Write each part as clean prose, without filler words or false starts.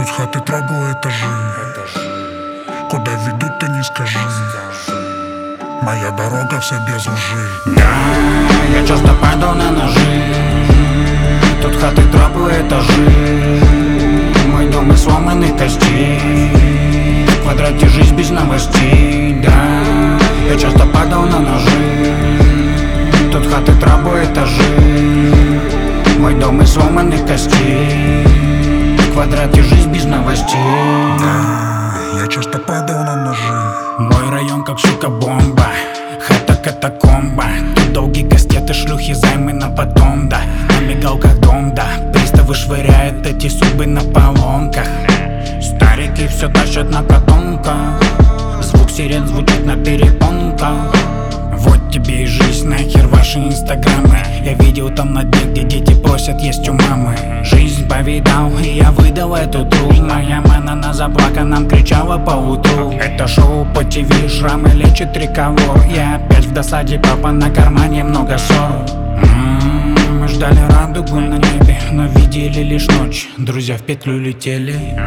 Тут хаты, трабы, этажи. Куда ведут, ты не скажи. Моя дорога вся без лжи. Да, я часто падал на ножи. Тут хаты, трапы, этажи. Мой дом из сломанных костей. В квадрате жизнь без новостей. Да, я часто падал на ножи. Тут хаты, трапы, этажи. Мой дом из сломанных костей. В квадрате жизнь без новостей. Да, я часто падал на ножи. Мой район как, сука, бомба. Хата катакомба. Тут долгие кастеты, шлюхи, займы на потом, да. На мигалках дом, да. Приставы швыряют эти судьбы на поломках. Старики все тащат на катонках. Звук сирен звучит на перепонках. Вот тебе и жизнь, нахер ваши инстаграмы. Я видел там на дне, где дети просят есть у мамы. Жизнь повидал, и я выдал эту труд. Моя мана на заплаканном кричала по утру. Это шоу по ТВ, шрамы лечит триколор. Я опять в досаде, папа на кармане много ссор. Мы ждали радугу на небе, но видели лишь ночь. Друзья в петлю летели.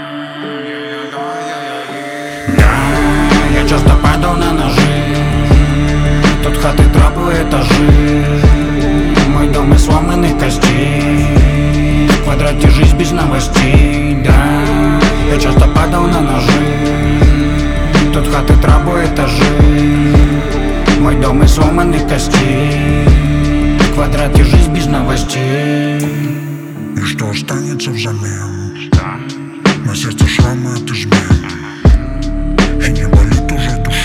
Да, я часто падал на ножи. Тут хаты, трапы, этажи. Мой дом из сломанных костей. В квадрате жизнь без новостей. Да, я часто падал на ножи. Тут хаты, трапы, этажи. Мой дом из сломанных костей. В квадрате жизнь без новостей. И что останется взамен? На сердце шрамы от измен. И не болит уже душа.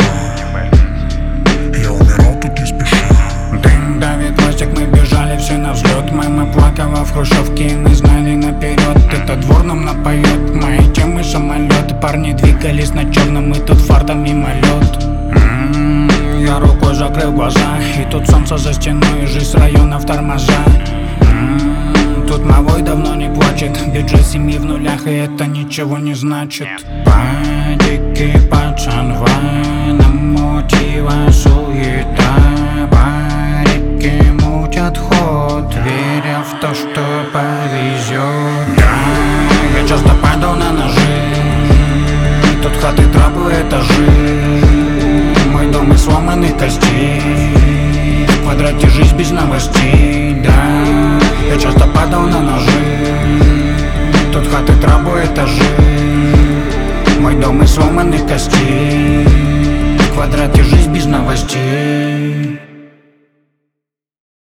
Я умирал тут не спеша. Дым давит пластик, мы бежали все на взлет. Мама плакала в хрущевке, мы знали наперед. Этот двор нам напоет, мои темы самолет. Парни двигались на черном, и тут фартом мимолет. Я рукой закрыл глаза, и тут солнце за стеной, и жизнь района в тормоза. Тут малой давно не плачет, бюджет семьи в нулях, и это ничего не значит. Падики, пацан, на мотива суета. Парики мутят ход, веря в то, что повезет. Да, я часто падал на ножи. Тут хаты, трапы, этажи. Мой дом из сломанных костей. В квадрате жизнь без новостей. Да, я часто падал на ножи. Тут хаты, трапы, этажи. Мой дом из сломанных костей. В квадрате жизнь без новостей.